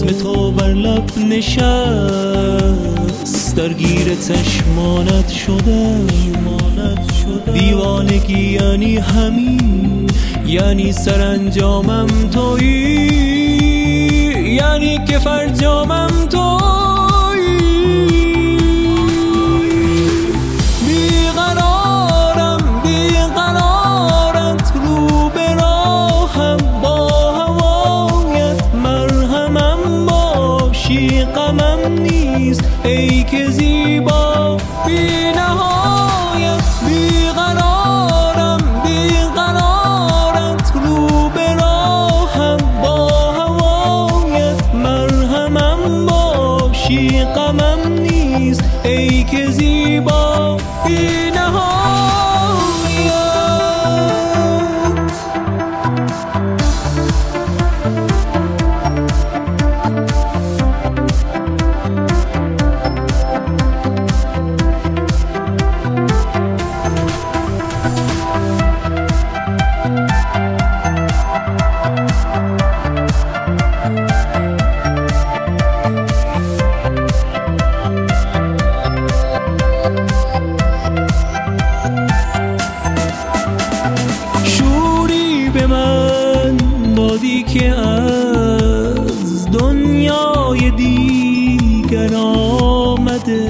اسم تو بر لب نشست، درگیر چشمانت شدم. دیوانگی یعنی همین، یعنی سرانجامم تویی، یعنی که فرجامم تویی. بیقرارت رو به راهم، با هوایت مرهمم باشی. غمم نیست ای که زیبا بی نهایت. بیقرارت رو به راهم، با هوایت مرهمم باشی. غمم نیست ای که زیبا بی نهایت. که از دنیای دیگر آمده،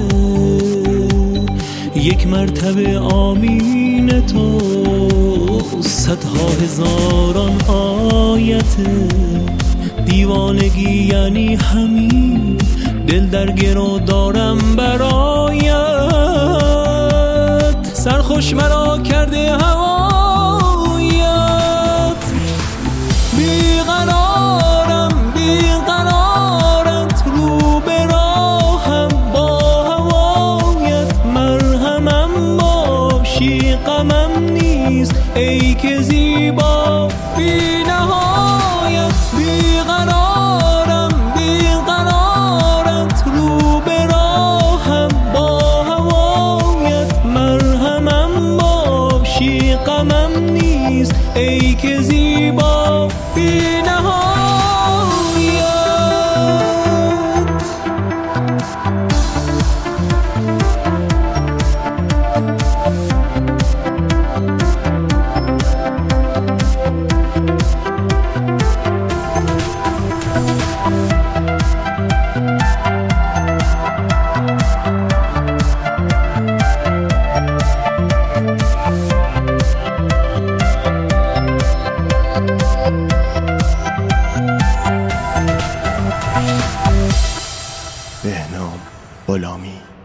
یک مرتبه آمین تو صدها هزاران آیته. دیوانگی یعنی همین، دل در گرو دارم برایت. سرخوش مرا کرده هوایت. بیقرارت رو به راهم، با هوایت مرهمم باشی. غمم نیست ای که زیبا بی نهایت. بیقرارت رو به راهم، با هوایت مرهمم باشی. غمم نیست ای که زیبا بی نهایت. بهنام غلامی.